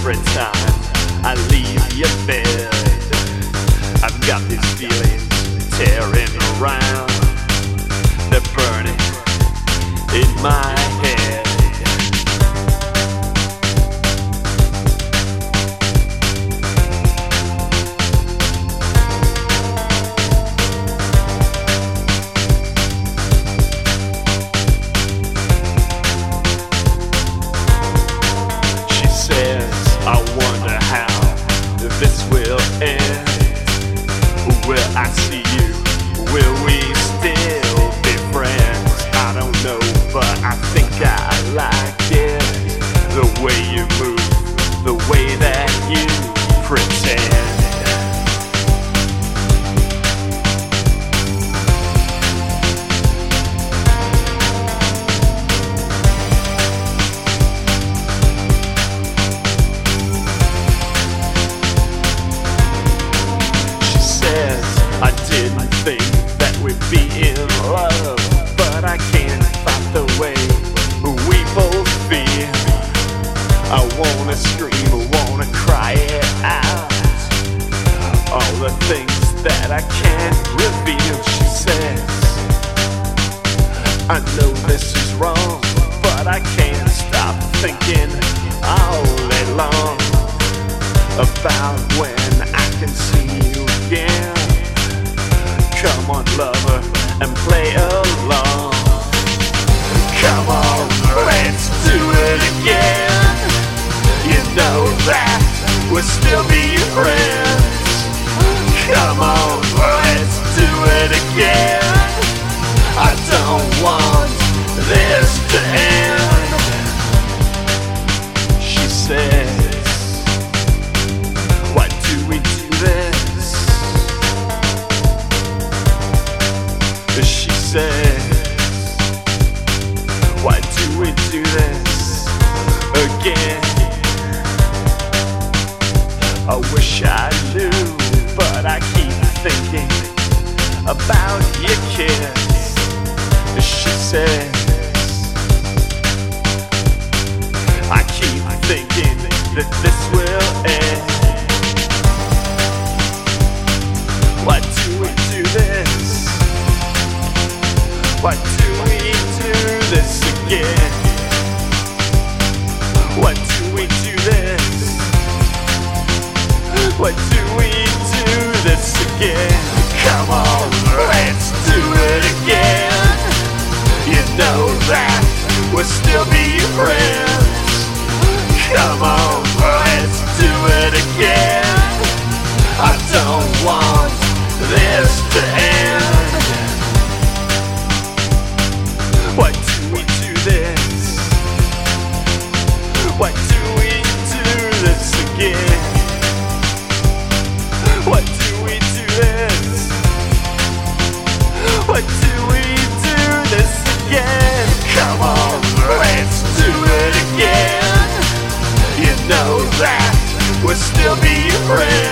every time I leave your bed. I've got these feelings tearing around, they're burning in my head. She says, I wonder how this will end. Will I see you? Will we still be friends? I don't know, but I think I like it. The way you move, the way that you pretend. I didn't think that we'd be in love, but I can't fight the way we both feel. I wanna scream, I wanna cry it out, all the things that I can't reveal. She says, I know this is wrong, but I can't stop thinking all day long about when I can see you again. Come on, lover, and play along. Come on, let's do it again. You know that we'll still be friends. Come on, let's do it again. I don't want this to end. She says, why do we do this? She says, why do we do this again? I wish I knew, but I keep thinking about your kiss. She says, I keep thinking that this will end. Why do we do this? Why do we do this again? Why do we do this? Why do we do this again? Come on, let's do it again. You know that we'll still be friends. Come on, let's do it again. I don't want this to end. Why do we do this? Why do we do this again? Why do we do this? Why do we do this again? Come on, let's do it again. You know that we'll still be friends.